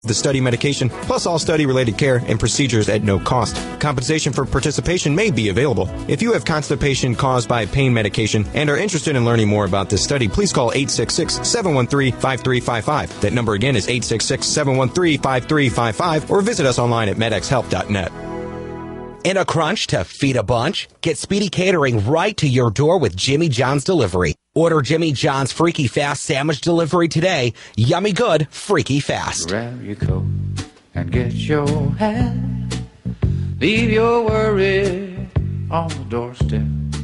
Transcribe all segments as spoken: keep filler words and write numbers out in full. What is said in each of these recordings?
the study medication, plus all study-related care and procedures at no cost. Compensation for participation may be available. If you have constipation caused by pain medication and are interested in learning more about this study, please call eight six six, seven one three, five three five five. That number again is eight six six, seven one three, five three five five, or visit us online at med x health dot net. In a crunch to feed a bunch? Get Speedy Catering right to your door with Jimmy John's Delivery. Order Jimmy John's Freaky Fast Sandwich Delivery today. Yummy good, freaky fast. Grab your coat and get your hat. Leave your worry on the doorstep.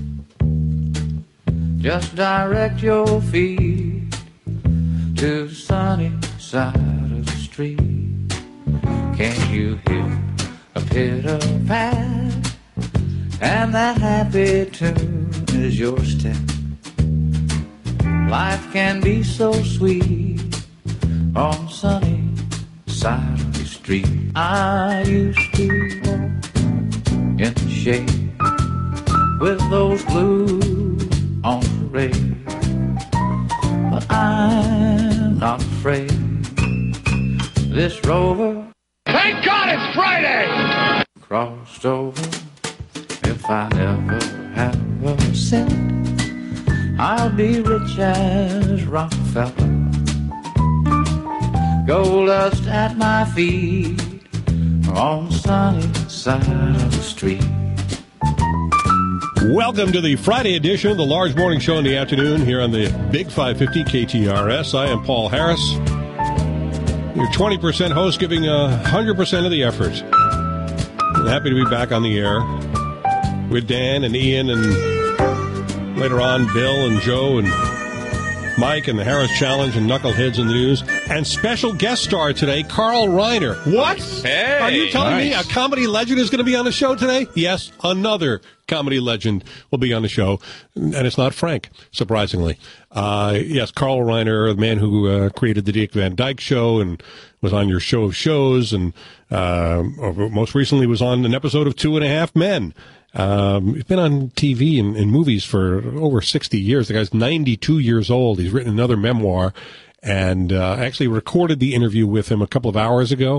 Just direct your feet to the sunny side of the street. Can't you hear a pitter-pat, and that happy tune is your step? Life can be so sweet on the sunny side of the street. I used to walk in the shade with those blues on parade, but I'm not afraid. This rover, thank God it's Friday! Crossed over. If I never have a cent, I'll be rich as Rockefeller. Gold dust at my feet on the sunny side of the street. Welcome to the Friday edition of the Large Morning Show in the afternoon here on the Big five fifty K T R S. I am Paul Harris, your twenty percent host giving one hundred percent of the effort. I'm happy to be back on the air with Dan and Ian and later on Bill and Joe and Mike and the Harris Challenge and Knuckleheads in the News. And special guest star today, Carl Reiner. What? Hey, are you telling nice. me a comedy legend is going to be on the show today? Yes, another comedy legend will be on the show. And it's not Frank, surprisingly. Uh, yes, Carl Reiner, the man who uh, created the Dick Van Dyke Show and was on your show of shows, and uh, most recently was on an episode of Two and a Half Men. Um, he's been on T V and, and movies for over sixty years. The guy's ninety-two years old. He's written another memoir, and uh, actually recorded the interview with him a couple of hours ago,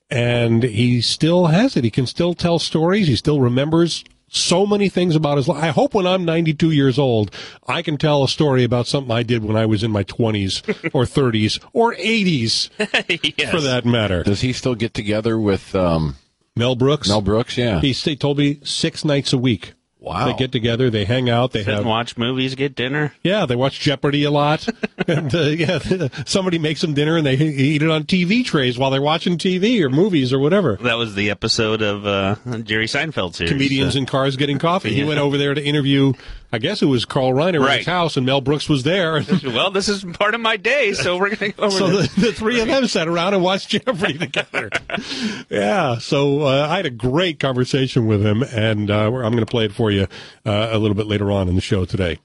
and he still has it. He can still tell stories. He still remembers so many things about his life. I hope when I'm ninety-two years old, I can tell a story about something I did when I was in my twenties or thirties or eighties, yes. For that matter. Does he still get together with um, Mel Brooks? Mel Brooks, yeah. He, he told me six nights a week. Wow. They get together, they hang out, they Sit have and watch movies, get dinner. Yeah, they watch Jeopardy a lot. and uh, yeah, somebody makes them dinner and they eat it on T V trays while they're watching T V or movies or whatever. That was the episode of uh, Jerry Seinfeld series. Comedians uh, in Cars Getting Coffee. yeah. He went over there to interview, I guess it was Carl Reiner right. at his house, and Mel Brooks was there. Well, this is part of my day, so we're going to go over So there. the, the three of them sat around and watched Jeopardy together. Yeah, so uh, I had a great conversation with him, and uh, I'm going to play it for you uh, a little bit later on in the show today.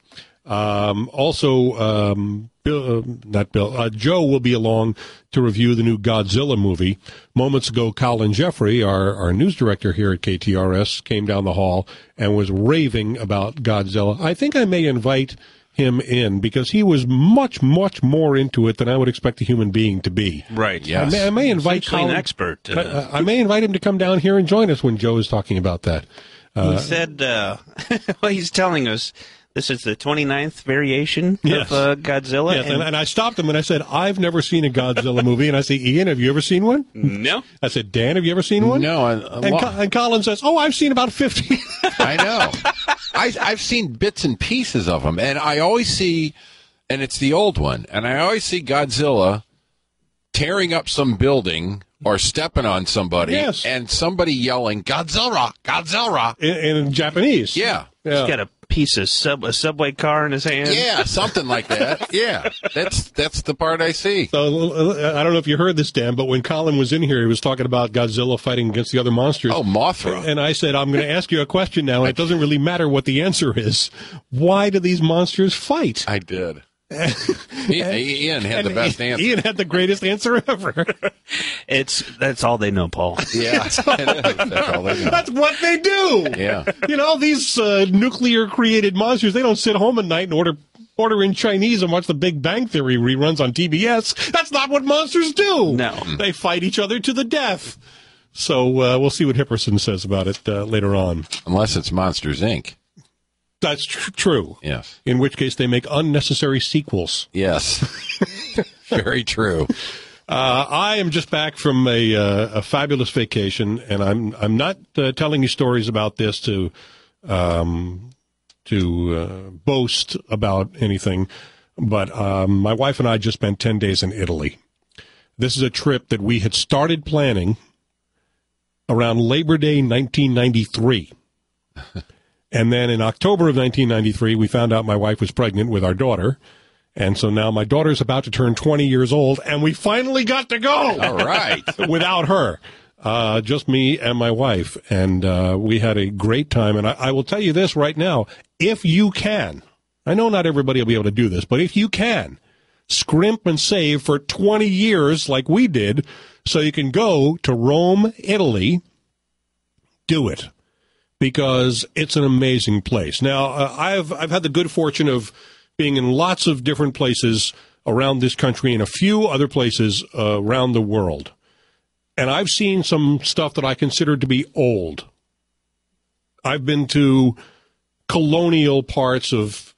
Um, also, um, Bill, uh, not Bill, uh, Joe will be along to review the new Godzilla movie. Moments ago, Colin Jeffrey, our, our news director here at K T R S, came down the hall and was raving about Godzilla. I think I may invite him in because he was much, much more into it than I would expect a human being to be. Right, yes. I may, I may invite Essentially Colin, an expert. Uh, I, I may invite him to come down here and join us when Joe is talking about that. Uh, he said, uh, well, he's telling us this is the twenty-ninth variation yes. of uh, Godzilla. Yes, and, and, and I stopped him and I said, I've never seen a Godzilla movie. And I say, Ian, have you ever seen one? No. I said, Dan, have you ever seen one? No. I, and, Co- and Colin says, oh, I've seen about fifty. I know. I, I've seen bits and pieces of them, and I always see, and it's the old one, and I always see Godzilla tearing up some building or stepping on somebody, yes. and somebody yelling, Godzilla, Godzilla. In, in Japanese. Yeah. He's got a piece of sub, a subway car in his hand. Yeah, something like that. Yeah, that's that's the part I see. So I don't know if you heard this, Dan, but when Colin was in here, he was talking about Godzilla fighting against the other monsters. Oh, Mothra. And I said, I'm going to ask you a question now, and it doesn't really matter what the answer is. Why do these monsters fight? I did. Ian had the best answer. Ian had the greatest answer ever. It's that's all they know, Paul. Yeah, that's all they know. That's what they do. Yeah, you know, these uh, nuclear created monsters, they don't sit home at night and order order in Chinese and watch the Big Bang Theory reruns on T B S. That's not what monsters do. No. They fight each other to the death. So uh, we'll see what Hipperson says about it uh, later on. Unless it's Monsters, Incorporated. That's tr- true. Yes. In which case they make unnecessary sequels. Yes. Very true. Uh, I am just back from a, uh, a fabulous vacation, and I'm I'm not uh, telling you stories about this to um, to uh, boast about anything, but um, my wife and I just spent ten days in Italy. This is a trip that we had started planning around Labor Day nineteen ninety-three. And then in October of nineteen ninety-three, we found out my wife was pregnant with our daughter. And so now my daughter's about to turn twenty years old, and we finally got to go. All right. Without her. Uh, just me and my wife. And uh, we had a great time. And I, I will tell you this right now. If you can, I know not everybody will be able to do this, but if you can, scrimp and save for twenty years like we did so you can go to Rome, Italy, do it. Because it's an amazing place. Now, uh, I've I've had the good fortune of being in lots of different places around this country and a few other places uh, around the world. And I've seen some stuff that I consider to be old. I've been to colonial parts of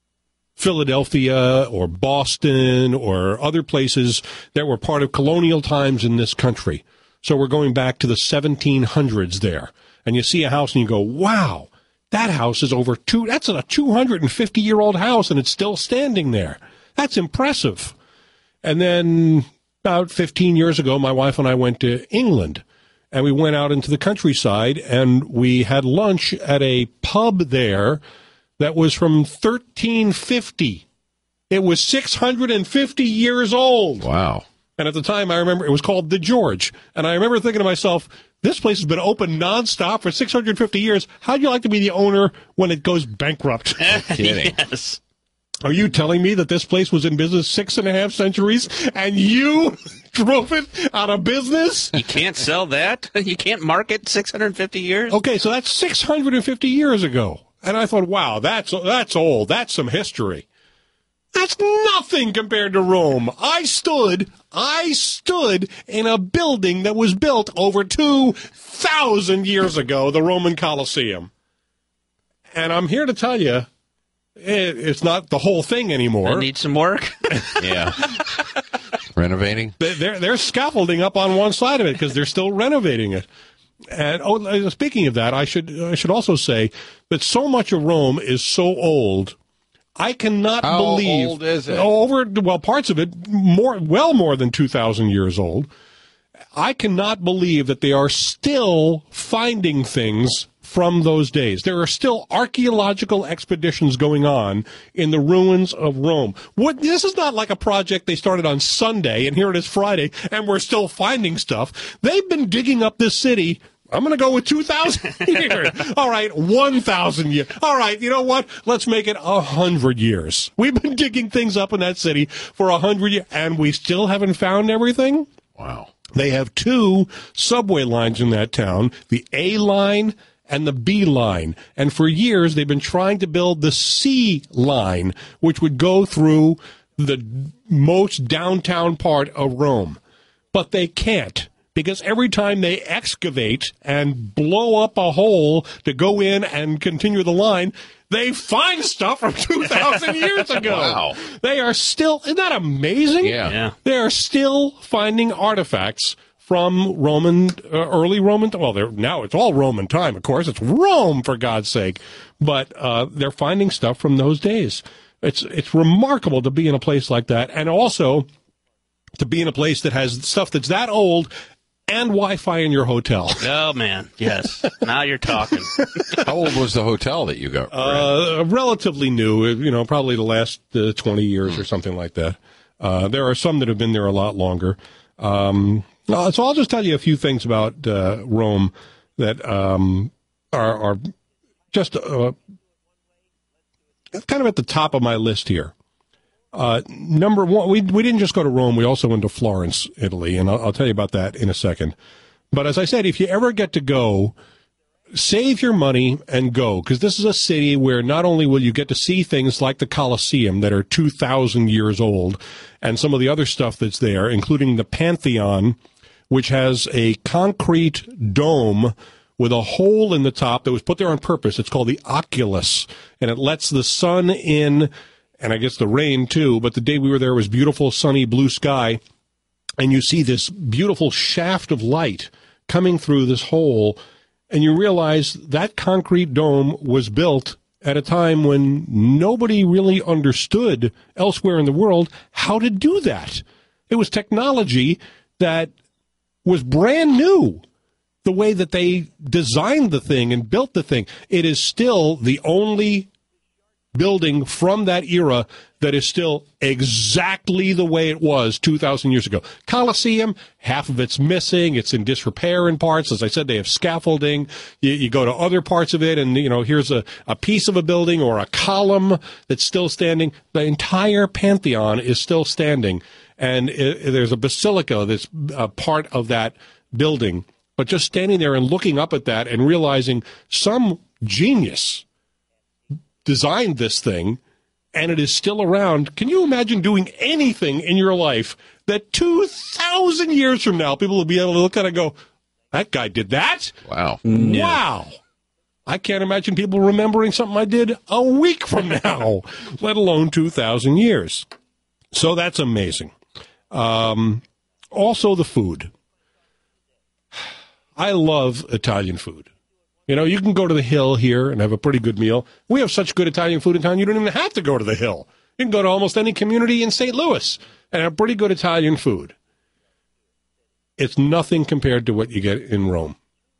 Philadelphia or Boston or other places that were part of colonial times in this country. So we're going back to the seventeen hundreds there. And you see a house and you go, wow, that house is over two, that's a two hundred fifty year old house and it's still standing there. That's impressive. And then about fifteen years ago, my wife and I went to England and we went out into the countryside and we had lunch at a pub there that was from thirteen fifty. It was six hundred fifty years old. Wow. And at the time, I remember it was called The George. And I remember thinking to myself, this place has been open nonstop for six hundred fifty years. How'd you like to be the owner when it goes bankrupt? Kidding. Yes. Are you telling me that this place was in business six and a half centuries and you drove it out of business? You can't sell that? You can't market six hundred fifty years? Okay, so that's six hundred fifty years ago. And I thought, wow, that's that's old. That's some history. That's nothing compared to Rome. I stood, I stood in a building that was built over two thousand years ago, the Roman Colosseum. And I'm here to tell you, it, it's not the whole thing anymore. I need some work. Yeah. Renovating? They're, they're scaffolding up on one side of it because they're still renovating it. And oh, speaking of that, I should I should also say that so much of Rome is so old. I cannot How believe old is it? over well parts of it more well more than two thousand years old. I cannot believe that they are still finding things from those days. There are still archaeological expeditions going on in the ruins of Rome. What, this is not like a project they started on Sunday and here it is Friday and we're still finding stuff. They've been digging up this city. I'm going to go with two thousand years. All right, one thousand years. All right, you know what? Let's make it one hundred years. We've been digging things up in that city for one hundred years, and we still haven't found everything? Wow. They have two subway lines in that town, the A line and the B line. And for years, they've been trying to build the C line, which would go through the most downtown part of Rome. But they can't. Because every time they excavate and blow up a hole to go in and continue the line, they find stuff from two thousand years ago. Wow. They are still, isn't that amazing? Yeah. Yeah. They are still finding artifacts from Roman, uh, early Roman, well, they're, now it's all Roman time, of course. It's Rome, for God's sake. But uh, they're finding stuff from those days. It's It's remarkable to be in a place like that. And also to be in a place that has stuff that's that old and Wi-Fi in your hotel. Oh, man. Yes. Now you're talking. How old was the hotel that you got? Uh, relatively new, you know, probably the last uh, twenty years or something like that. Uh, there are some that have been there a lot longer. Um, uh, so I'll just tell you a few things about uh, Rome that um, are, are just uh, kind of at the top of my list here. Uh, number one, we we didn't just go to Rome. We also went to Florence, Italy, and I'll, I'll tell you about that in a second. But as I said, if you ever get to go, save your money and go, because this is a city where not only will you get to see things like the Colosseum that are two thousand years old and some of the other stuff that's there, including the Pantheon, which has a concrete dome with a hole in the top that was put there on purpose. It's called the Oculus, and it lets the sun in, and I guess the rain too, but the day we were there was beautiful, sunny, blue sky, and you see this beautiful shaft of light coming through this hole, and you realize that concrete dome was built at a time when nobody really understood elsewhere in the world how to do that. It was technology that was brand new, the way that they designed the thing and built the thing. It is still the only building from that era that is still exactly the way it was two thousand years ago. Colosseum, half of it's missing. It's in disrepair in parts. As I said, they have scaffolding. You, you go to other parts of it, and, you know, here's a, a piece of a building or a column that's still standing. The entire Pantheon is still standing, and it, there's a basilica that's a part of that building. But just standing there and looking up at that and realizing some genius designed this thing, and it is still around. Can you imagine doing anything in your life that two thousand years from now, people will be able to look at it and go, that guy did that? Wow. Yeah. Wow. I can't imagine people remembering something I did a week from now, let alone two thousand years. So that's amazing. Um, also, the food. I love Italian food. You know, you can go to the Hill here and have a pretty good meal. We have such good Italian food in town, you don't even have to go to the Hill. You can go to almost any community in Saint Louis and have pretty good Italian food. It's nothing compared to what you get in Rome.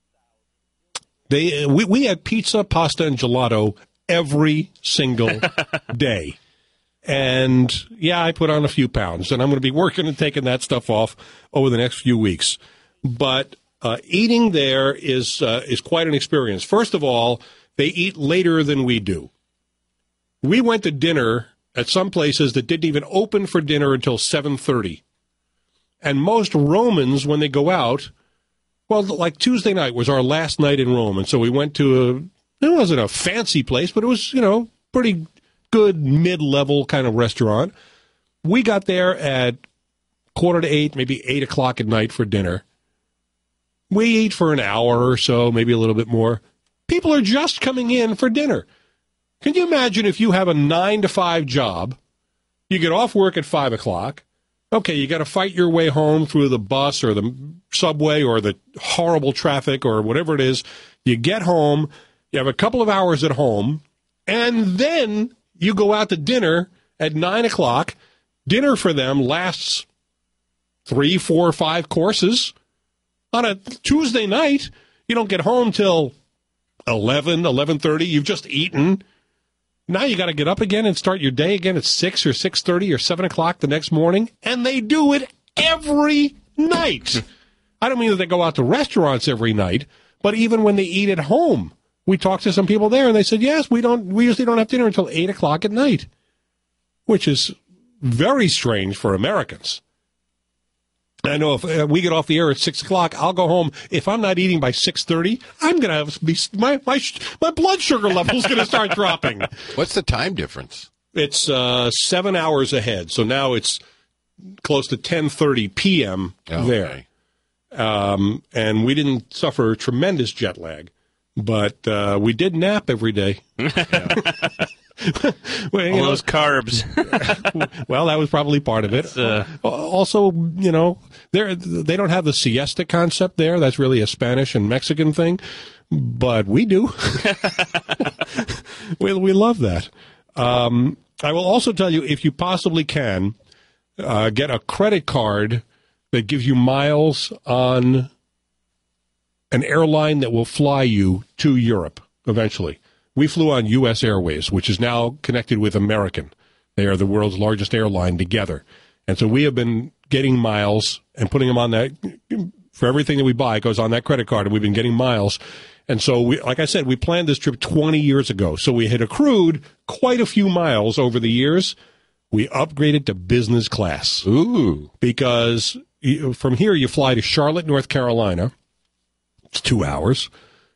They we, we had pizza, pasta, and gelato every single day. And, yeah, I put on a few pounds, and I'm going to be working and taking that stuff off over the next few weeks. But Uh, eating there is uh, is quite an experience. First of all, they eat later than we do. We went to dinner at some places that didn't even open for dinner until seven thirty. And most Romans, when they go out, well, like Tuesday night was our last night in Rome, and so we went to a, it wasn't a fancy place, but it was, you know, pretty good mid-level kind of restaurant. We got there at quarter to eight, maybe eight o'clock at night for dinner. We eat for an hour or so, maybe a little bit more. People are just coming in for dinner. Can you imagine if you have a nine to five job, you get off work at five o'clock, okay, you got to fight your way home through the bus or the subway or the horrible traffic or whatever it is. You get home, you have a couple of hours at home, and then you go out to dinner at nine o'clock. Dinner for them lasts three, four, five courses. On a Tuesday night, you don't get home till eleven, eleven thirty. You've just eaten. Now you got to get up again and start your day again at six or six thirty or seven o'clock the next morning. And they do it every night. I don't mean that they go out to restaurants every night, but even when they eat at home. We talked to some people there, and they said, yes, we don't. We usually don't have dinner until eight o'clock at night, which is very strange for Americans. I know if uh, we get off the air at six o'clock, I'll go home. If I'm not eating by six thirty, I'm going to have be, my my my blood sugar level's going to start dropping. What's the time difference? It's uh, seven hours ahead, so now it's close to ten thirty p.m. Okay. there. Um, and we didn't suffer tremendous jet lag, but uh, we did nap every day. Well, all know, those carbs. Well, that was probably part of it. Uh, also, you know, they they don't have the siesta concept there. That's really a Spanish and Mexican thing, but we do. we we love that. Um, I will also tell you, if you possibly can, uh, get a credit card that gives you miles on an airline that will fly you to Europe eventually. We flew on U S Airways, which is now connected with American. They are the world's largest airline together. And so we have been getting miles and putting them on that. For everything that we buy, it goes on that credit card, and we've been getting miles. And so, we, like I said, we planned this trip twenty years ago. So we had accrued quite a few miles over the years. We upgraded to business class. Ooh. Because from here, you fly to Charlotte, North Carolina. It's two hours.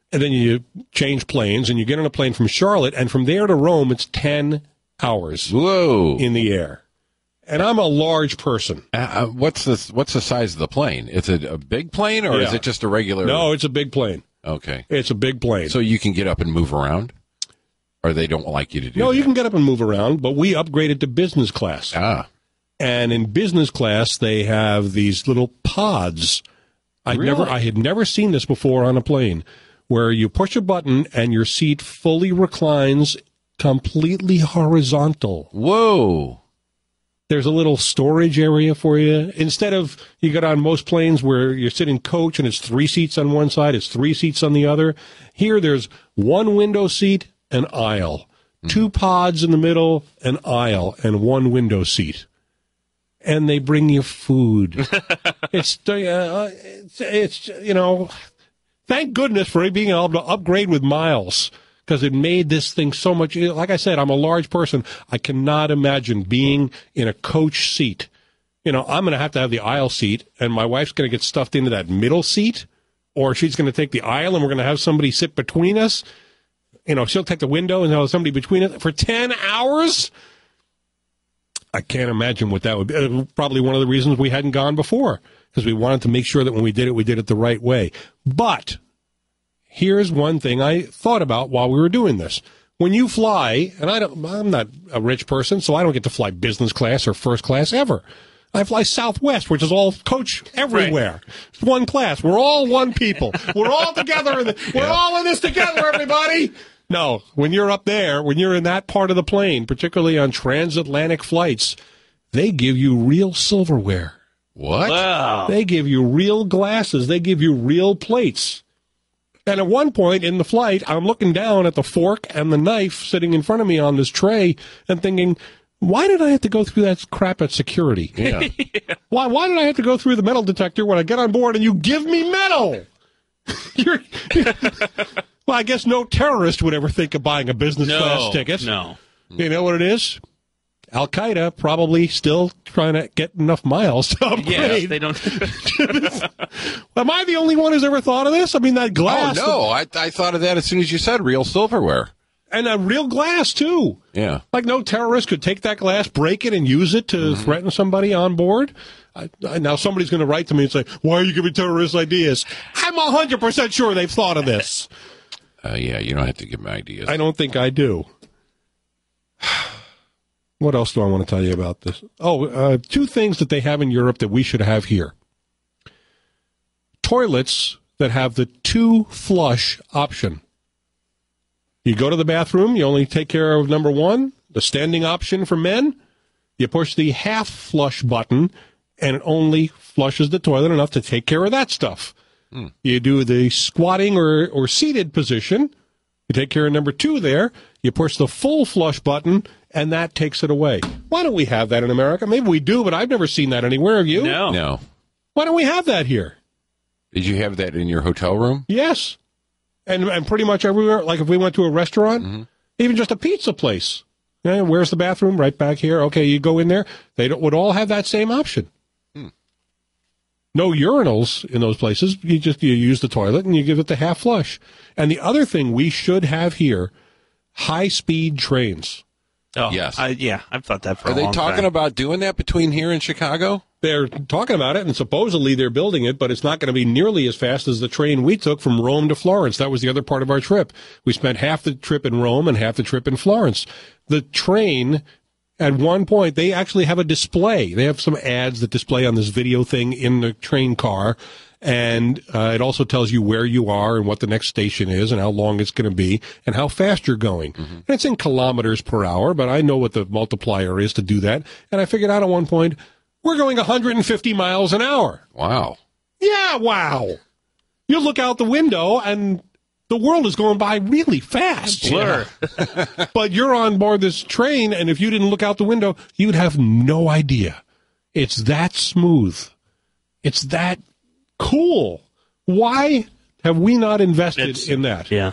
and then you change planes, and you get on a plane from Charlotte, and from there to Rome, it's ten hours Whoa. in the air. And I'm a large person. Uh, what's the what's the size of the plane? Is it a big plane or Yeah. is it just a regular? No, it's a big plane. Okay. It's a big plane. So you can get up and move around, or they don't like you to do no, that? you can get up and move around, but we upgraded to business class. Ah. And in business class, they have these little pods. I Really? never, I had never seen this before on a plane, where you push a button and your seat fully reclines, completely horizontal. Whoa. There's a little storage area for you. Instead of, you get on most planes where you're sitting coach and it's three seats on one side, it's three seats on the other. Here, there's one window seat, an aisle. Mm. Two pods in the middle, an aisle, and one window seat. And they bring you food. it's, uh, it's, it's, you know, thank goodness for being able to upgrade with miles, because it made this thing so much. Like I said, I'm a large person. I cannot imagine being in a coach seat. You know, I'm going to have to have the aisle seat, and my wife's going to get stuffed into that middle seat, or she's going to take the aisle, and we're going to have somebody sit between us. You know, she'll take the window and have somebody between us for ten hours. I can't imagine what that would be. Uh, probably one of the reasons we hadn't gone before, because we wanted to make sure that when we did it, we did it the right way. But here's one thing I thought about while we were doing this. When you fly, and I don't, I'm not a rich person, so I don't get to fly business class or first class ever. I fly Southwest, which is all coach everywhere. Right. It's one class. We're all one people. We're all together. In the, we're yeah. all in this together, everybody. No, when you're up there, when you're in that part of the plane, particularly on transatlantic flights, they give you real silverware. What? Wow. They give you real glasses. They give you real plates. And at one point in the flight, I'm looking down at the fork and the knife sitting in front of me on this tray and thinking, why did I have to go through that crap at security? Yeah. yeah. Why Why did I have to go through the metal detector when I get on board and you give me metal? you're, you're, well, I guess no terrorist would ever think of buying a business no, class ticket. No. You know what it is? Al-Qaeda probably still trying to get enough miles to upgrade. Yes, they don't. Am I the only one who's ever thought of this? I mean, that glass. Oh, no. I, I thought of that as soon as you said real silverware. And a real glass, too. Yeah. Like no terrorist could take that glass, break it, and use it to mm-hmm. threaten somebody on board. I, I, now somebody's going to write to me and say, why are you giving terrorists ideas? I'm one hundred percent sure they've thought of this. Uh, yeah, you don't have to give me ideas. I don't think I do. What else do I want to tell you about this? Oh, uh, two things that they have in Europe that we should have here. Toilets that have the two-flush option. You go to the bathroom, you only take care of number one, the standing option for men. You push the half-flush button, and it only flushes the toilet enough to take care of that stuff. Mm. You do the squatting or, or seated position. You take care of number two there. You push the full flush button, and that takes it away. Why don't we have that in America? Maybe we do, but I've never seen that anywhere. Have you? No. No. Why don't we have that here? Did you have that in your hotel room? Yes. And and pretty much everywhere. Like if we went to a restaurant, mm-hmm. even just a pizza place. Yeah, where's the bathroom? Right back here. Okay, you go in there. They don't, would all have that same option. Hmm. No urinals in those places. You just you use the toilet and you give it the half flush. And the other thing we should have here, high-speed trains. Oh, yes. I, yeah, I've thought that for Are a they long talking time. about doing that between here and Chicago? They're talking about it, and supposedly they're building it, but it's not going to be nearly as fast as the train we took from Rome to Florence. That was the other part of our trip. We spent half the trip in Rome and half the trip in Florence. The train, at one point, they actually have a display. They have some ads that display on this video thing in the train car, and uh, it also tells you where you are and what the next station is and how long it's going to be and how fast you're going. Mm-hmm. And it's in kilometers per hour, but I know what the multiplier is to do that. And I figured out at one point, we're going one hundred fifty miles an hour. Wow. Yeah, wow. You look out the window, and the world is going by really fast. Blur. But you're on board this train, and if you didn't look out the window, you'd have no idea. It's that smooth. It's that cool. Why have we not invested It's, in that? Yeah.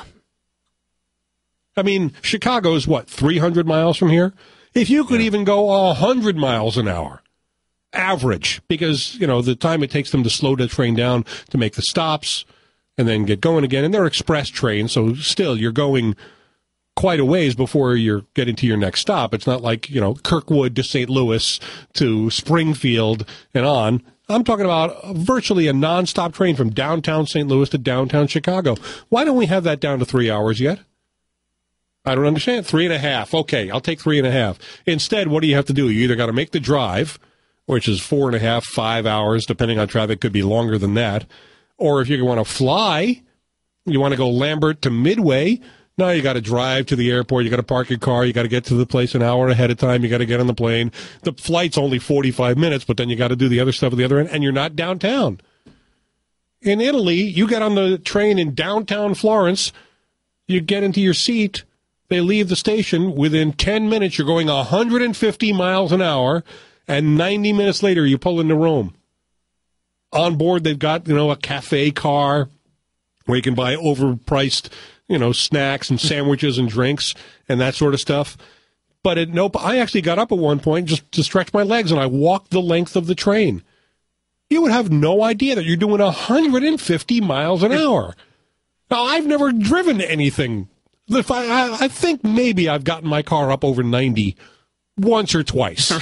I mean, Chicago's, what, three hundred miles from here? If you could yeah. even go one hundred miles an hour, average, because, you know, the time it takes them to slow the train down to make the stops, and then get going again. And they're express trains, so still you're going quite a ways before you're getting to your next stop. It's not like, you know, Kirkwood to Saint Louis to Springfield and on. I'm talking about virtually a nonstop train from downtown Saint Louis to downtown Chicago. Why don't we have that down to three hours yet? I don't understand. Three and a half. Okay, I'll take three and a half. Instead, what do you have to do? You either got to make the drive, which is four and a half, five hours, depending on traffic, could be longer than that. Or if you want to fly, you want to go Lambert to Midway, now you got to drive to the airport, you got to park your car, you got to get to the place an hour ahead of time, you got to get on the plane. The flight's only forty-five minutes, but then you got to do the other stuff at the other end, and you're not downtown. In Italy, you get on the train in downtown Florence, you get into your seat, they leave the station, within ten minutes you're going one hundred fifty miles an hour, and ninety minutes later you pull into Rome. On board they've got, you know, a cafe car where you can buy overpriced, you know, snacks and sandwiches and drinks and that sort of stuff. But at no, I actually got up at one point just to stretch my legs, and I walked the length of the train. You would have no idea that you're doing one hundred fifty miles an hour. Now, I've never driven anything. If I, I, I think maybe I've gotten my car up over ninety once or twice.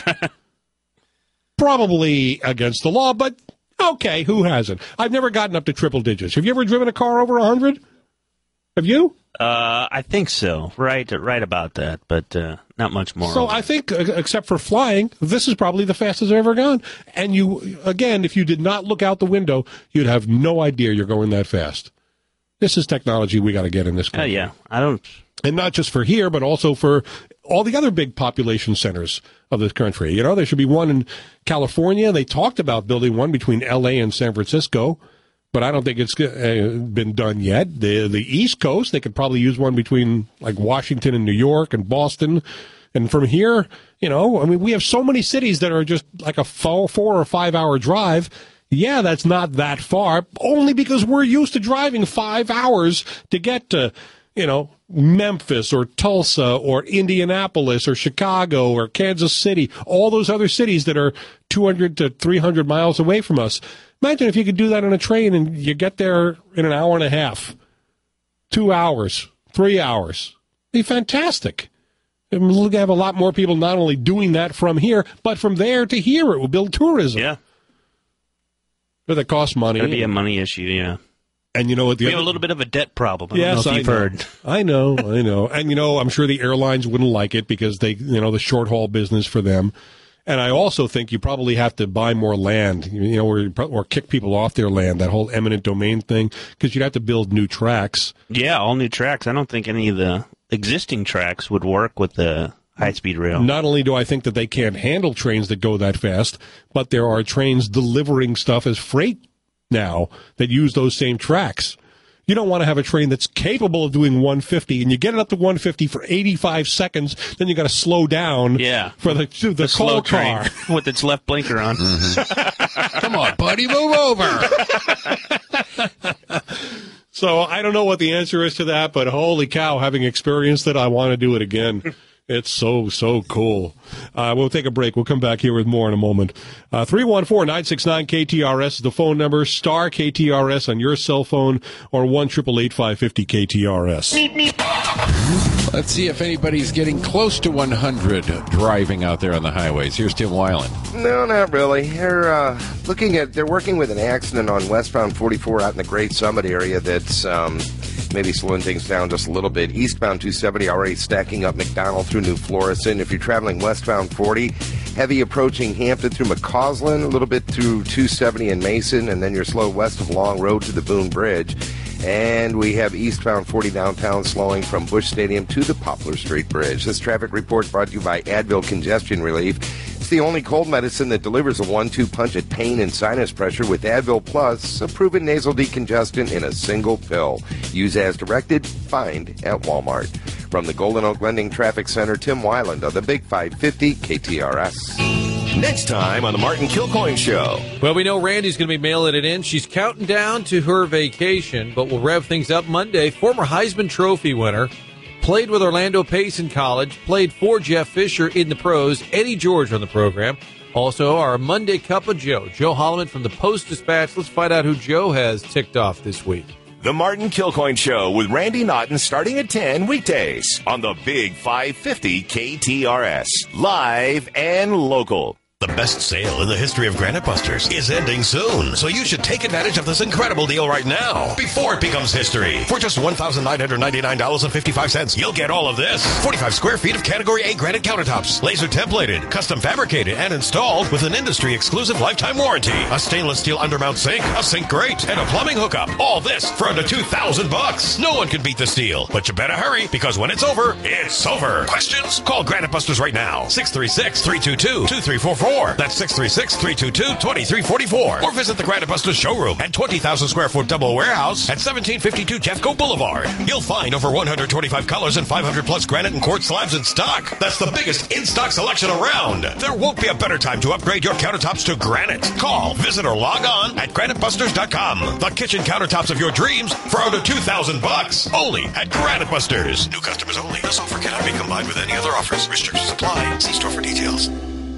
Probably against the law, but okay, who hasn't? I've never gotten up to triple digits. Have you ever driven a car over one hundred? Have you? Uh, I think so. Right, right about that, but uh, not much more. So I think, uh, except for flying, this is probably the fastest I've ever gone. And you, again, if you did not look out the window, you'd have no idea you're going that fast. This is technology we got to get in this Oh, country. yeah. I don't. And not just for here, but also for all the other big population centers of this country. You know, there should be one in California. They talked about building one between L A and San Francisco, but I don't think it's uh, been done yet. The the East Coast, they could probably use one between like Washington and New York and Boston. And from here, you know, I mean, we have so many cities that are just like a four, four or five hour drive. Yeah, that's not that far, only because we're used to driving five hours to get to, you know, Memphis or Tulsa or Indianapolis or Chicago or Kansas City, all those other cities that are two hundred to three hundred miles away from us. Imagine if you could do that on a train and you get there in an hour and a half, two hours, three hours. It'd be fantastic. And we'll have a lot more people not only doing that from here, but from there to here. It will build tourism. Yeah. But that costs money. It'll be a money issue, yeah. And you know what? The we other, have a little bit of a debt problem. I yes, don't know if you've I know. heard. I know, I know. And, you know, I'm sure the airlines wouldn't like it because they, you know, the short haul business for them. And I also think you probably have to buy more land, you know, or, or kick people off their land, that whole eminent domain thing, because you'd have to build new tracks. Yeah, all new tracks. I don't think any of the existing tracks would work with the high-speed rail. Not only do I think that they can't handle trains that go that fast, but there are trains delivering stuff as freight now that use those same tracks. You don't want to have a train that's capable of doing one fifty, and you get it up to one fifty for eighty-five seconds, then you got to slow down yeah. for the the, the slow coal car train with its left blinker on. Mm-hmm. Come on, buddy, move over. So I don't know what the answer is to that, but holy cow, having experienced it, I want to do it again. It's so, so cool. Uh, we'll take a break. We'll come back here with more in a moment. Uh, three one four, nine six nine, K T R S is the phone number. Star K T R S on your cell phone or one eight eight eight, five five zero, K T R S. Let's see if anybody's getting close to one hundred driving out there on the highways. Here's Tim Weiland. No, not really. They're uh, looking at, they're working with an accident on westbound forty-four out in the Great Summit area that's um, maybe slowing things down just a little bit. Eastbound two seventy already stacking up McDonald through New Florissant. If you're traveling westbound forty, heavy approaching Hampton through McCausland, a little bit through two seventy and Mason, and then you're slow west of Long Road to the Boone Bridge. And we have eastbound forty downtown slowing from Busch Stadium to the Poplar Street Bridge. This traffic report brought to you by Advil Congestion Relief. It's the only cold medicine that delivers a one two punch at pain and sinus pressure with Advil Plus, a proven nasal decongestant in a single pill. Use as directed, find at Walmart. From the Golden Oak Lending Traffic Center, Tim Weiland on the Big five fifty K T R S. Next time on the Martin Kilcoyne Show. Well, we know Randy's going to be mailing it in. She's counting down to her vacation, but we'll rev things up Monday. Former Heisman Trophy winner, played with Orlando Pace in college, played for Jeff Fisher in the pros, Eddie George on the program. Also, our Monday Cup of Joe, Joe Holloman from the Post-Dispatch. Let's find out who Joe has ticked off this week. The Martin Kilcoyne Show with Randy Naughton starting at ten weekdays on the Big five fifty K T R S. Live and local. The best sale in the history of Granite Busters is ending soon, so you should take advantage of this incredible deal right now before it becomes history. For just one thousand nine hundred ninety-nine dollars and fifty-five cents, you'll get all of this. forty-five square feet of Category A granite countertops, laser templated, custom fabricated, and installed with an industry-exclusive lifetime warranty. A stainless steel undermount sink, a sink grate, and a plumbing hookup. All this for under two thousand bucks. No one can beat this deal, but you better hurry, because when it's over, it's over. Questions? Call Granite Busters right now. six three six, three two two, two three four four. That's six three six, three two two, two three four four. Or visit the Granite Busters showroom at twenty thousand square foot double warehouse at seventeen fifty-two Jeffco Boulevard. You'll find over one hundred twenty-five colors and five hundred plus granite and quartz slabs in stock. That's the biggest in-stock selection around. There won't be a better time to upgrade your countertops to granite. Call, visit, or log on at granite busters dot com. The kitchen countertops of your dreams for under two thousand bucks. Only at Granite Busters. New customers only. This offer cannot be combined with any other offers. Restrictions apply. See store for details.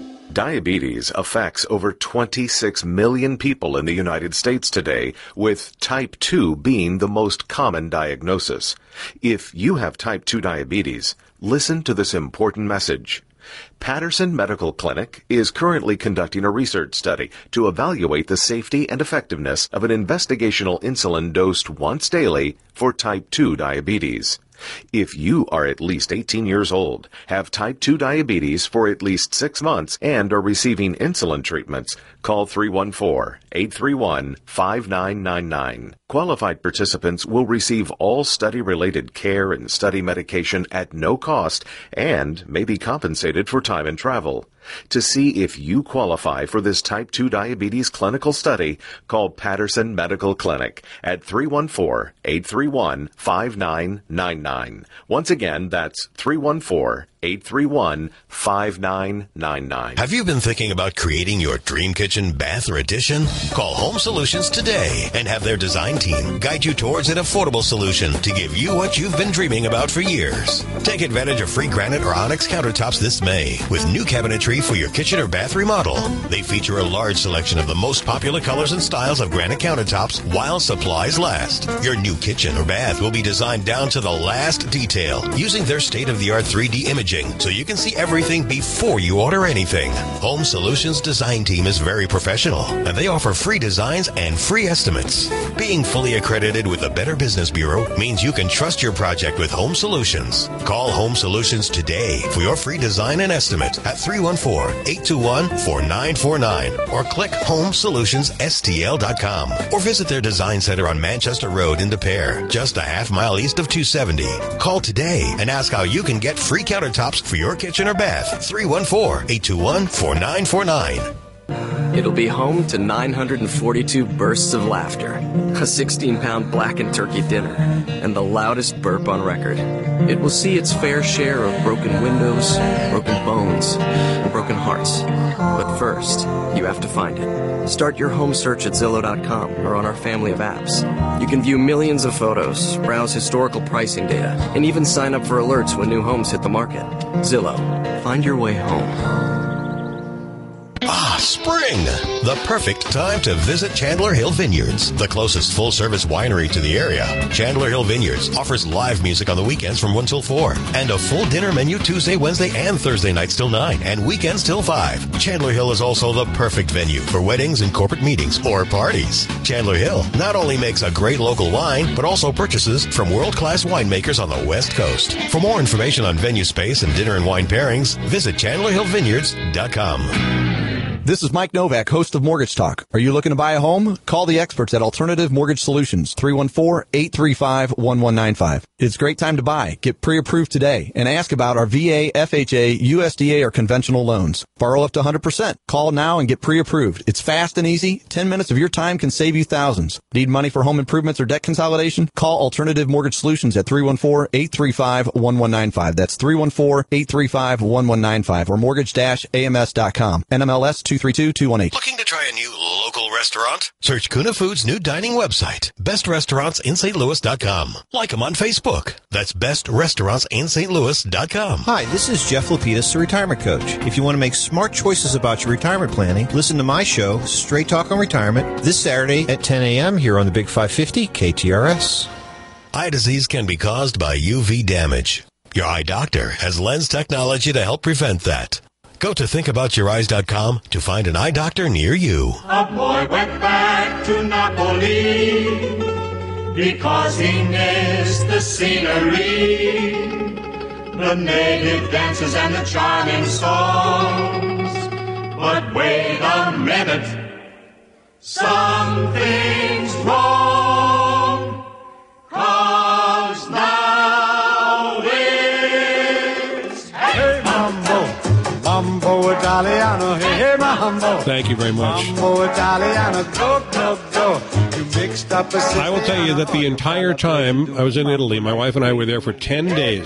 Diabetes affects over twenty-six million people in the United States today, with type two being the most common diagnosis. If you have type two diabetes, listen to this important message. Patterson Medical Clinic is currently conducting a research study to evaluate the safety and effectiveness of an investigational insulin dosed once daily for type two diabetes. If you are at least eighteen years old, have type two diabetes for at least six months, and are receiving insulin treatments, call three one four, eight three one, five nine nine nine. Qualified participants will receive all study-related care and study medication at no cost and may be compensated for time and travel. To see if you qualify for this type two diabetes clinical study, call Patterson Medical Clinic at three one four, eight three one, five nine nine nine. Once again, that's three one four, eight three one, five nine nine nine. Have you been thinking about creating your dream kitchen, bath, or addition? Call Home Solutions today and have their design team guide you towards an affordable solution to give you what you've been dreaming about for years. Take advantage of free granite or onyx countertops this May with new cabinetry for your kitchen or bath remodel. They feature a large selection of the most popular colors and styles of granite countertops while supplies last. Your new kitchen or bath will be designed down to the last detail using their state-of-the-art three D imaging, so you can see everything before you order anything. Home Solutions design team is very professional, and they offer free designs and free estimates. Being fully accredited with the Better Business Bureau means you can trust your project with Home Solutions. Call Home Solutions today for your free design and estimate at three one four, eight two one, four nine four nine or click home solutions s t l dot com or visit their design center on Manchester Road in De Pere, just a half mile east of two seventy. Call today and ask how you can get free countertops for your kitchen or bath. three one four, eight two one, four nine four nine. It'll be home to nine hundred forty-two bursts of laughter, a sixteen pound blackened turkey dinner, and the loudest burp on record. It will see its fair share of broken windows, broken bones, and broken hearts. But first, you have to find it. Start your home search at Zillow dot com or on our family of apps. You can view millions of photos, browse historical pricing data, and even sign up for alerts when new homes hit the market. Zillow. Find your way home. Ah, spring! The perfect time to visit Chandler Hill Vineyards, the closest full-service winery to the area. Chandler Hill Vineyards offers live music on the weekends from one till four, and a full dinner menu Tuesday, Wednesday, and Thursday nights till nine, and weekends till five. Chandler Hill is also the perfect venue for weddings and corporate meetings or parties. Chandler Hill not only makes a great local wine, but also purchases from world-class winemakers on the West Coast. For more information on venue space and dinner and wine pairings, visit chandler hill vineyards dot com. This is Mike Novak, host of Mortgage Talk. Are you looking to buy a home? Call the experts at Alternative Mortgage Solutions, three one four, eight three five, one one nine five. It's a great time to buy. Get pre-approved today and ask about our V A, F H A, U S D A, or conventional loans. Borrow up to one hundred percent. Call now and get pre-approved. It's fast and easy. ten minutes of your time can save you thousands. Need money for home improvements or debt consolidation? Call Alternative Mortgage Solutions at three one four, eight three five, one one nine five. That's three one four, eight three five, one one nine five or mortgage dash A M S dot com. N M L S two two three two, two one eight. Looking to try a new local restaurant? Search Kuna Foods' new dining website, best restaurants in Saint Louis dot com. Like them on Facebook. That's best restaurants in Saint Louis dot com. Hi, this is Jeff Lapidus, the Retirement Coach. If you want to make smart choices about your retirement planning, listen to my show, Straight Talk on Retirement, this Saturday at ten a.m. here on the Big five fifty K T R S. Eye disease can be caused by U V damage. Your eye doctor has lens technology to help prevent that. Go to think about your eyes dot com to find an eye doctor near you. A boy went back to Napoli because he missed the scenery, the native dances and the charming songs. But wait a minute, something's wrong, 'cause now it's hey mambo, mambo Italiano, hey hey mambo. Thank you very much. Mambo Italiano, go go go. You mixed up a I will tell you that the entire time I was in Italy, my wife and I were there for ten days.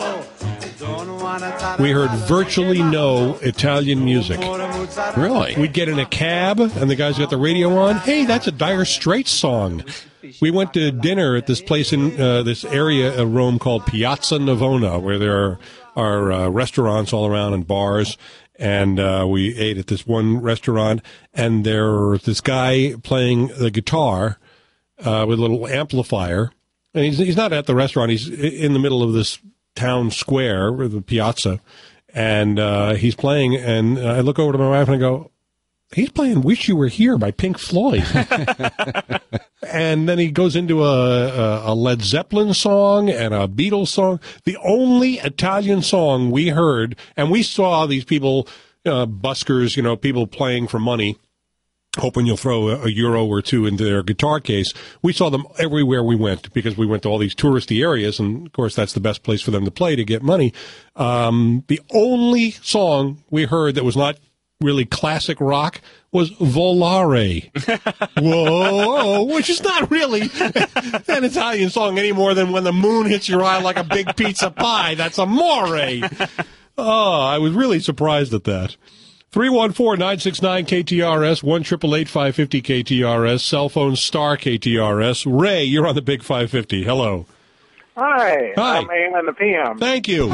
We heard virtually no Italian music. Really? We'd get in a cab, and the guys got the radio on. Hey, that's a Dire Straits song. We went to dinner at this place in uh, this area of Rome called Piazza Navona, where there are, are uh, restaurants all around and bars. And uh, we ate at this one restaurant, and there was this guy playing the guitar uh, with a little amplifier. And he's, he's not at the restaurant. He's in the middle of this town square, the piazza, and uh, he's playing. And I look over to my wife and I go, he's playing Wish You Were Here by Pink Floyd. And then he goes into a, a Led Zeppelin song and a Beatles song. The only Italian song we heard, and we saw these people, uh, buskers, you know, people playing for money, hoping you'll throw a, a euro or two into their guitar case. We saw them everywhere we went because we went to all these touristy areas, and, of course, that's the best place for them to play to get money. Um, the only song we heard that was not really classic rock was Volare. Whoa, which is not really an Italian song any more than When the Moon Hits Your Eye Like a Big Pizza Pie. That's Amore. Oh, I was really surprised at that. three one four, nine six nine, K T R S, one eight eight eight, five five zero, K T R S, cell phone star K T R S. Ray, you're on the Big five fifty. Hello. Hi. Hi. I'm A M and the P M. Thank you.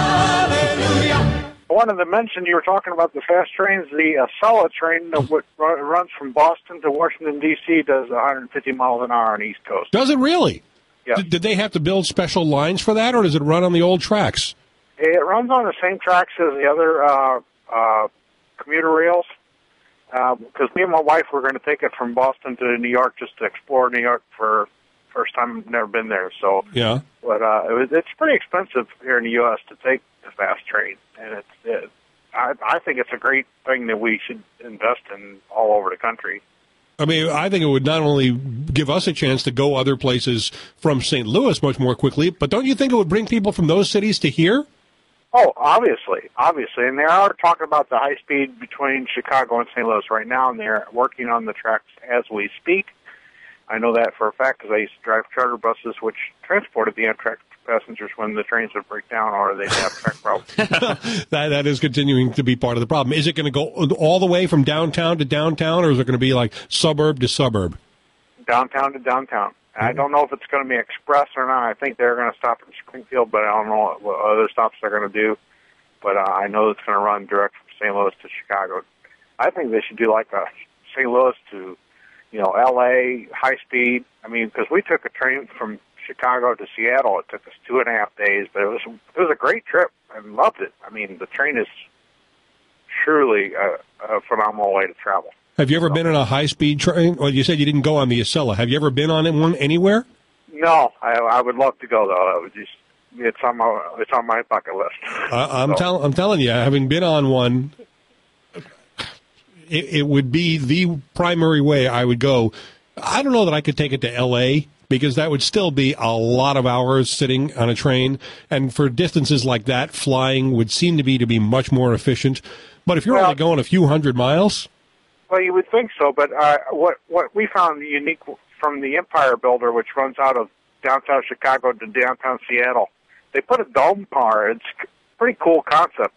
Hallelujah. I wanted to mention, you were talking about the fast trains. The Acela train that w- runs from Boston to Washington, D C does one hundred fifty miles an hour on the East Coast. Does it really? Yeah. D- did they have to build special lines for that, or does it run on the old tracks? It runs on the same tracks as the other uh, uh, commuter rails, because uh, me and my wife were going to take it from Boston to New York just to explore New York for first time. Never been there, so yeah. But uh, it was, it's pretty expensive here in the U S to take the fast train, and it's it, I, I think it's a great thing that we should invest in all over the country. I mean, I think it would not only give us a chance to go other places from Saint Louis much more quickly, but don't you think it would bring people from those cities to here? Oh, obviously, obviously. And they are talking about the high speed between Chicago and Saint Louis right now, and they're working on the tracks as we speak. I know that for a fact because I used to drive charter buses which transported the Amtrak passengers when the trains would break down or they'd have track problems. that That is continuing to be part of the problem. Is it going to go all the way from downtown to downtown, or is it going to be like suburb to suburb? Downtown to downtown. I don't know if it's going to be express or not. I think they're going to stop in Springfield, but I don't know what other stops they're going to do. But uh, I know it's going to run direct from Saint Louis to Chicago. I think they should do like a Saint Louis to, you know, L A high speed. I mean, because we took a train from Chicago to Seattle. It took us two and a half days, but it was it was a great trip. I loved it. I mean, the train is surely a, a phenomenal way to travel. Have you ever been on a high-speed train? Well, you said you didn't go on the Acela. Have you ever been on one anywhere? No, I, I would love to go though. I would just, it's on my it's on my bucket list. Uh, I'm, so. tell, I'm telling you, having been on one, it, it would be the primary way I would go. I don't know that I could take it to L A because that would still be a lot of hours sitting on a train, and for distances like that, flying would seem to be to be much more efficient. But if you're well, only going a few hundred miles. Well, you would think so, but uh, what what we found unique from the Empire Builder, which runs out of downtown Chicago to downtown Seattle, they put a dome car. It's a pretty cool concept. It's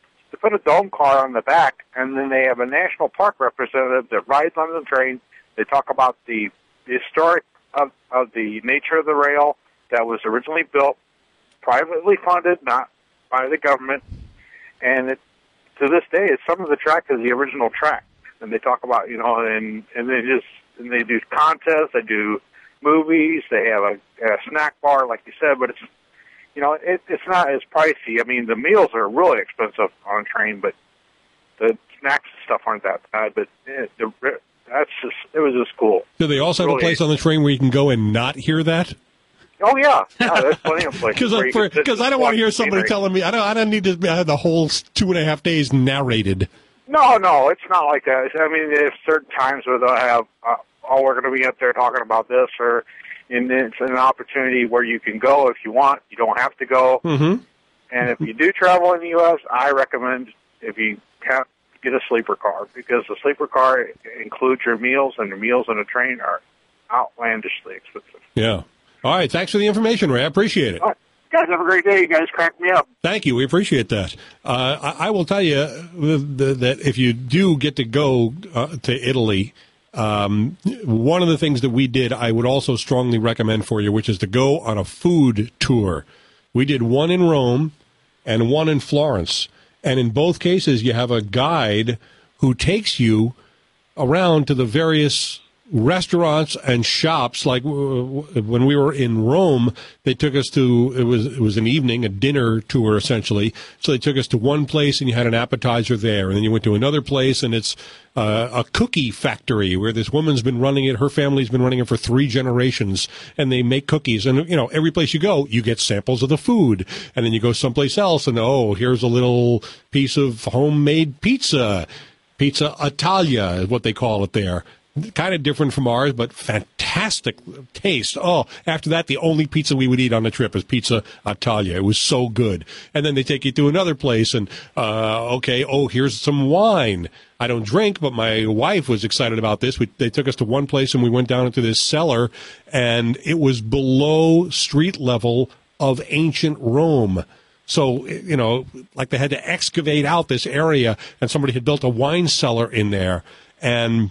put a dome car on the back, and then they have a national park representative that rides on the train. They talk about the historic of, of the nature of the rail that was originally built, privately funded, not by the government. And it, to this day, it's some of the track is the original track. And they talk about, you know, and, and they just, and they do contests, they do movies, they have a, a snack bar, like you said, but it's, you know, it, it's not as pricey. I mean, the meals are really expensive on a train, but the snacks and stuff aren't that bad. But it, the, that's just, it was just cool. Do they also really, have a place on the train where you can go and not hear that? Oh yeah, yeah, there's plenty of places. Because I don't want to hear somebody scenery. telling me I don't. I don't need to have the whole two and a half days narrated. No, no, it's not like that. I mean, there's certain times where they'll have, uh, oh, we're going to be up there talking about this, or and it's an opportunity where you can go if you want. You don't have to go. Mm-hmm. And if you do travel in the U S, I recommend if you can get a sleeper car, because the sleeper car includes your meals, and the meals on the train are outlandishly expensive. Yeah. All right. Thanks for the information, Ray. I appreciate it. All right. Guys, have a great day. You guys crack me up. Thank you. We appreciate that. Uh, I, I will tell you that if you do get to go uh, to Italy, um, one of the things that we did, I would also strongly recommend for you, which is to go on a food tour. We did one in Rome and one in Florence. And in both cases, you have a guide who takes you around to the various restaurants and shops. Like when we were in Rome, they took us to, it was it was an evening, a dinner tour essentially. So they took us to one place and you had an appetizer there. And then you went to another place and it's uh, a cookie factory where this woman's been running it. Her family's been running it for three generations and they make cookies. And, you know, every place you go, you get samples of the food. And then you go someplace else and, oh, here's a little piece of homemade pizza. Pizza Italia is what they call it there. Kind of different from ours, but fantastic taste. Oh, after that, the only pizza we would eat on the trip is Pizza Italia. It was so good. And then they take you to another place and, uh, okay, oh, here's some wine. I don't drink, but my wife was excited about this. We, they took us to one place and we went down into this cellar and it was below street level of ancient Rome. So, you know, like they had to excavate out this area and somebody had built a wine cellar in there. And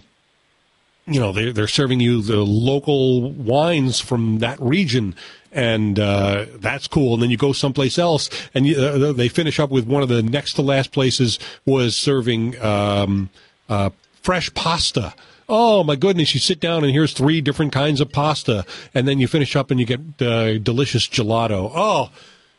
you know, they're, they're serving you the local wines from that region, and uh, that's cool. And then you go someplace else, and you, uh, they finish up with one of the next to last places was serving um, uh, fresh pasta. Oh, my goodness, you sit down, and here's three different kinds of pasta, and then you finish up and you get uh, delicious gelato. Oh,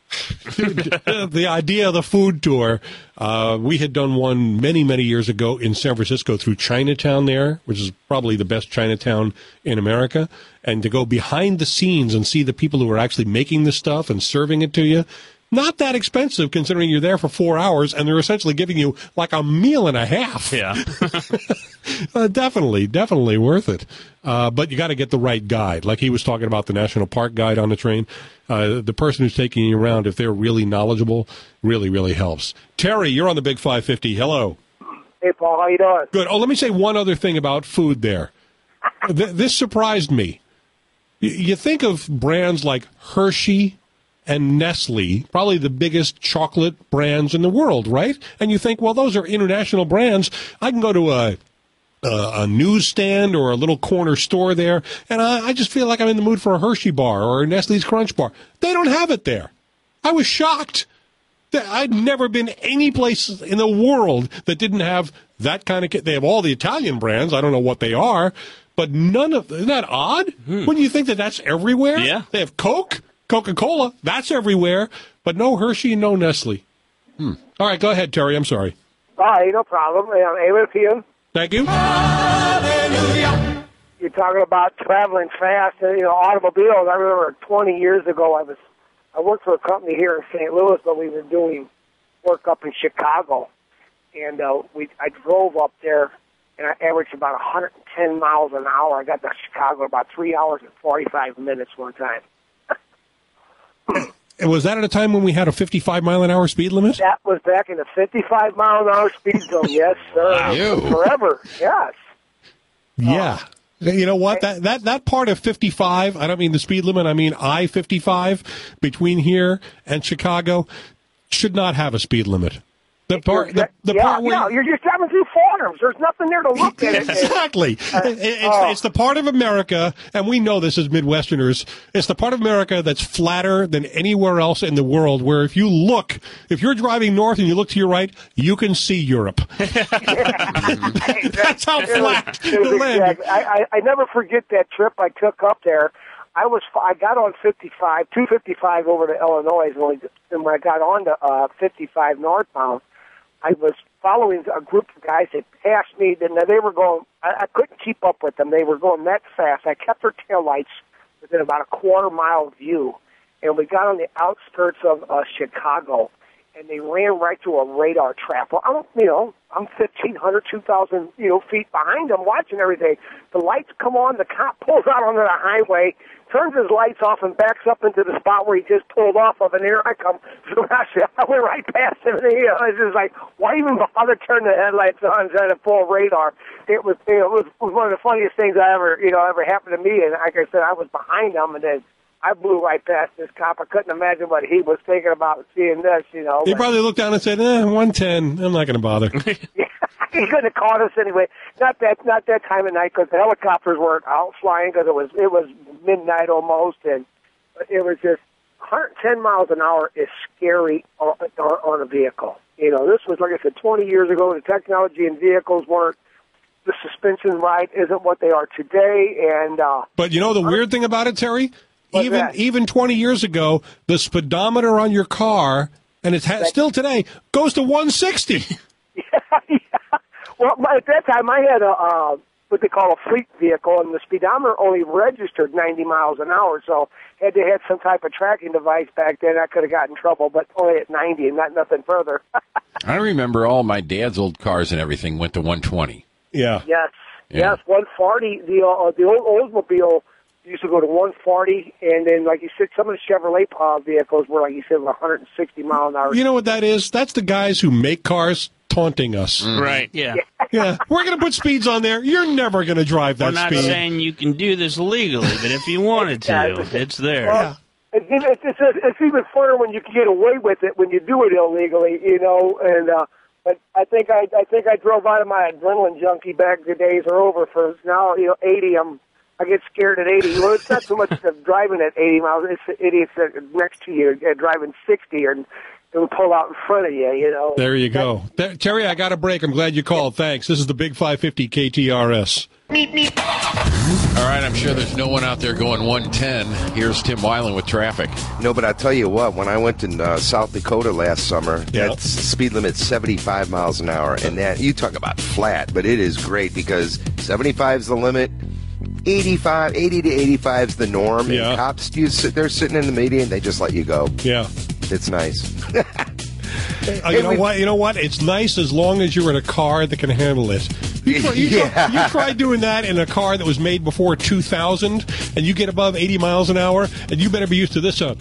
the idea of the food tour. Uh, we had done one many, many years ago in San Francisco through Chinatown there, which is probably the best Chinatown in America. And to go behind the scenes and see the people who are actually making the stuff and serving it to you. Not that expensive considering you're there for four hours and they're essentially giving you like a meal and a half. Yeah. uh, definitely, definitely worth it. Uh, but you got to get the right guide. Like he was talking about the National Park guide on the train. Uh, the person who's taking you around, if they're really knowledgeable, really, really helps. Terry, you're on the Big five fifty. Hello. Hey, Paul. How you doing? Good. Oh, let me say one other thing about food there. Th- this surprised me. Y- you think of brands like Hershey and Nestle, probably the biggest chocolate brands in the world, right? And you think, well, those are international brands. I can go to a a, a newsstand or a little corner store there, and I, I just feel like I'm in the mood for a Hershey bar or a Nestle's Crunch bar. They don't have it there. I was shocked. I'd never been any place in the world that didn't have that kind of. They have all the Italian brands. I don't know what they are, but none of. Isn't that odd? Hmm. Wouldn't you think that that's everywhere? Yeah. They have Coke. Coca-Cola, that's everywhere, but no Hershey, no Nestle. Hmm. All right, go ahead, Terry. I'm sorry. All right, no problem. I'm able to you. Thank you. Hallelujah. You're talking about traveling fast, and, you know, automobiles. I remember twenty years ago, I was I worked for a company here in Saint Louis, but we were doing work up in Chicago, and uh, we I drove up there, and I averaged about one hundred ten miles an hour. I got to Chicago about three hours and forty-five minutes one time. And was that at a time when we had a fifty-five mile an hour speed limit? That was back in the fifty-five mile an hour speed zone. Yes, sir. Wow. Forever. Yes. Yeah. Uh, you know what? That, that that part of fifty-five, I don't mean the speed limit, I mean I fifty-five between here and Chicago should not have a speed limit. The part, the, the yeah, part where yeah, you're just driving through farms. There's nothing there to look at. exactly. Uh, It- it's, oh. it's the part of America, and we know this as Midwesterners. It's the part of America that's flatter than anywhere else in the world. Where if you look, if you're driving north and you look to your right, you can see Europe. That's how flat It was the land. exactly. I, I I never forget that trip I took up there. I was I got on fifty-five, two fifty-five over to Illinois, and when and when I got on to uh, fifty-five northbound, I was following a group of guys that passed me. And they were going. I, I couldn't keep up with them. They were going that fast. I kept their taillights within about a quarter mile view, and we got on the outskirts of uh, Chicago, and they ran right through a radar trap. Well, I'm, you know, I'm fifteen hundred, two thousand, you know, feet behind them, watching everything. The lights come on. The cop pulls out onto the highway, turns his lights off, and backs up into the spot where he just pulled off of. And here I come. So actually, I went right past him. And, you know, it's just like, why even bother turning the headlights on trying to pull radar? It was, you know, it was, was one of the funniest things I ever, you know, ever happened to me. And like I said, I was behind them, and then I blew right past this cop. I couldn't imagine what he was thinking about seeing this, you know. He but- probably looked down and said, eh, one ten. I'm not going to bother. He couldn't have caught us anyway. Not that, not that time of night, because the helicopters weren't out flying, because it was it was midnight almost, and it was just one hundred ten miles an hour is scary on, on, on a vehicle. You know, this was, like I said, twenty years ago. The technology in vehicles weren't. The suspension ride isn't what they are today, and uh, But you know the weird thing about it, Terry? What's even that? even twenty years ago, the speedometer on your car, and it's ha- still today, goes to one sixty. Well, my, at that time, I had a uh, what they call a fleet vehicle, and the speedometer only registered ninety miles an hour, so had to have some type of tracking device back then. I could have gotten in trouble, but only at ninety and not nothing further. I remember all my dad's old cars and everything went to one twenty. Yeah. Yes, Yeah. yes, one forty. The uh, the old Oldsmobile used to go to one forty, and then, like you said, some of the Chevrolet uh, vehicles were, like you said, one hundred sixty mile an hour. You know what that is? That's the guys who make cars taunting us. Right, yeah. Yeah, we're going to put speeds on there. You're never going to drive that We're not speed. saying you can do this legally, but if you wanted to, it's there. Well, It's, it's, it's, it's even funner when you can get away with it when you do it illegally, you know. And uh, but I think I I think I drove out of my adrenaline junkie back. The days are over. For now, you know, eighty. I'm I get scared at eighty. Well, it's not so much of driving at eighty miles. It's the idiots that are next to you uh, driving sixty and and pull out in front of you. You know. There you go. There, Terry, I got a break. I'm glad you called. Thanks. This is the Big five fifty K T R S. All right, I'm sure there's no one out there going one ten. Here's Tim Weiland with traffic. No, but I'll tell you what, when I went to uh, South Dakota last summer, that speed limit's seventy-five miles an hour. And that, you talk about flat, but it is great because seventy-five is the limit. eighty-five, eighty to eighty-five is the norm. Yeah. And cops, you sit there sitting in the median, they just let you go. Yeah. It's nice. Uh, you know what? You know what? It's nice as long as you're in a car that can handle it. You try, you, Yeah. try, you try doing that in a car that was made before two thousand, and you get above eighty miles an hour, and you better be used to this. Uh,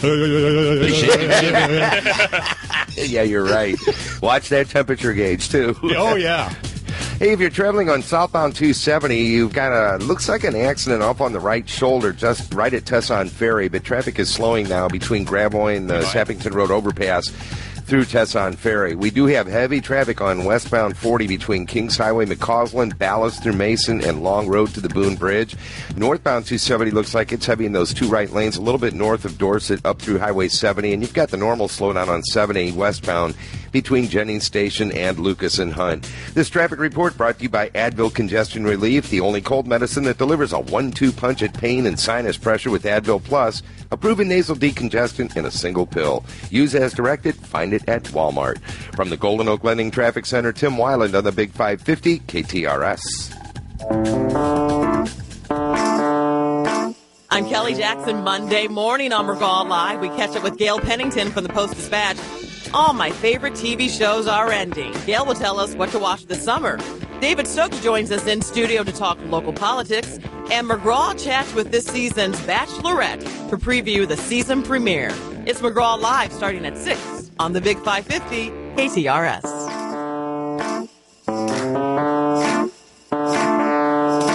Yeah, you're right. Watch that temperature gauge, too. Oh, yeah. Hey, if you're traveling on southbound two seventy, you've got a, looks like an accident off on the right shoulder, just right at Tesson Ferry, but traffic is slowing now between Gravois and the Sappington Road overpass through Tesson Ferry. We do have heavy traffic on westbound forty between Kings Highway, McCausland, Ballast through Mason, and Long Road to the Boone Bridge. Northbound two seventy looks like it's heavy in those two right lanes, a little bit north of Dorset up through Highway seventy, and you've got the normal slowdown on seventy westbound between Jennings Station and Lucas and Hunt. This traffic report brought to you by Advil Congestion Relief, the only cold medicine that delivers a one two punch at pain and sinus pressure with Advil Plus, a proven nasal decongestant in a single pill. Use as directed. Find it at Walmart. From the Golden Oak Lending Traffic Center, Tim Weiland on the Big five fifty K T R S. I'm Kelly Jackson. Monday morning on McGraw Live, we catch up with Gail Pennington from the Post-Dispatch. All my favorite T V shows are ending. Gail will tell us what to watch this summer. David Stokes joins us in studio to talk local politics. And McGraw chats with this season's Bachelorette to preview the season premiere. It's McGraw Live starting at six on the Big five fifty K T R S.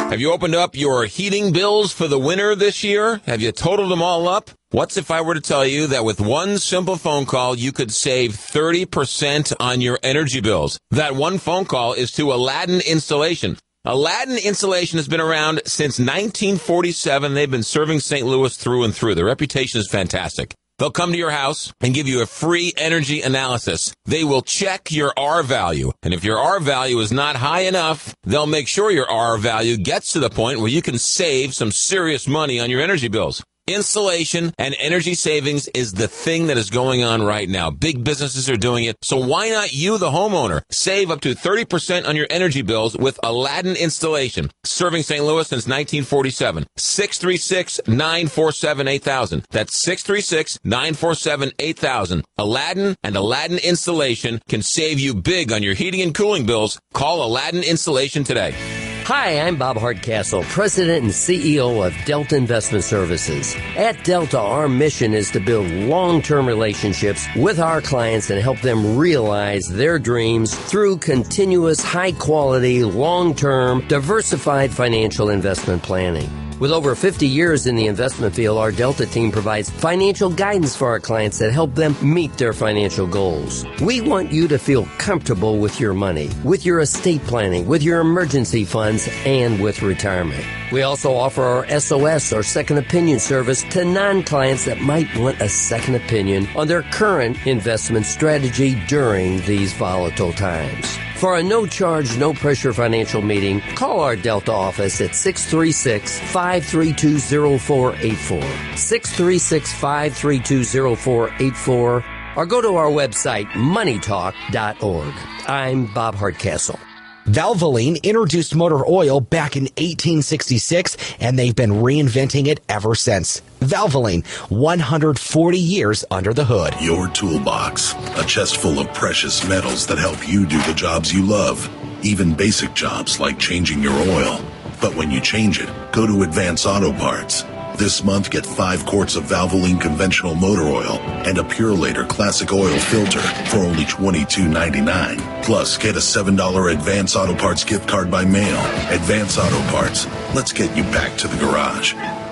Have you opened up your heating bills for the winter this year? Have you totaled them all up? What's if I were to tell you that with one simple phone call, you could save thirty percent on your energy bills? That one phone call is to Aladdin Installation. Aladdin Installation has been around since nineteen forty-seven. They've been serving Saint Louis through and through. Their reputation is fantastic. They'll come to your house and give you a free energy analysis. They will check your R value. And if your R value is not high enough, they'll make sure your R value gets to the point where you can save some serious money on your energy bills. Installation and energy savings is the thing that is going on right now. Big businesses are doing it. So why not you, the homeowner, save up to thirty percent on your energy bills with Aladdin Installation, serving Saint Louis since nineteen forty-seven. six three six, nine four seven, eight thousand. That's six three six, nine four seven, eight thousand. Aladdin and Aladdin Installation can save you big on your heating and cooling bills. Call Aladdin Installation today. Hi, I'm Bob Hardcastle, President and C E O of Delta Investment Services. At Delta, our mission is to build long-term relationships with our clients and help them realize their dreams through continuous, high-quality, long-term, diversified financial investment planning. With over fifty years in the investment field, our Delta team provides financial guidance for our clients that help them meet their financial goals. We want you to feel comfortable with your money, with your estate planning, with your emergency funds, and with retirement. We also offer our S O S, or second opinion service, to non-clients that might want a second opinion on their current investment strategy during these volatile times. For a no-charge, no-pressure financial meeting, call our Delta office at six three six, five three two, zero four eight four, six three six, five three two, zero four eight four, or go to our website, money talk dot org. I'm Bob Hardcastle. Valvoline introduced motor oil back in eighteen sixty-six, and they've been reinventing it ever since. Valvoline, one hundred forty years under the hood. Your toolbox, a chest full of precious metals that help you do the jobs you love, even basic jobs like changing your oil. But when you change it, go to Advance Auto Parts. This month, get five quarts of Valvoline conventional motor oil and a Purelator classic oil filter for only twenty-two ninety-nine. Plus, get a seven dollars Advance Auto Parts gift card by mail. Advance Auto Parts. Let's get you back to the garage.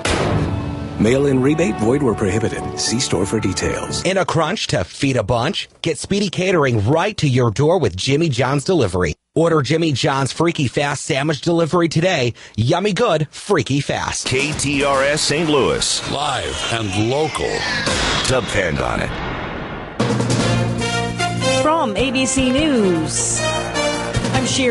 Mail-in rebate, void where prohibited. See store for details. In a crunch to feed a bunch? Get Speedy Catering right to your door with Jimmy John's Delivery. Order Jimmy John's Freaky Fast Sandwich Delivery today. Yummy good, freaky fast. K T R S Saint Louis. Live and local. Depend on it. From A B C News, I'm Sherry.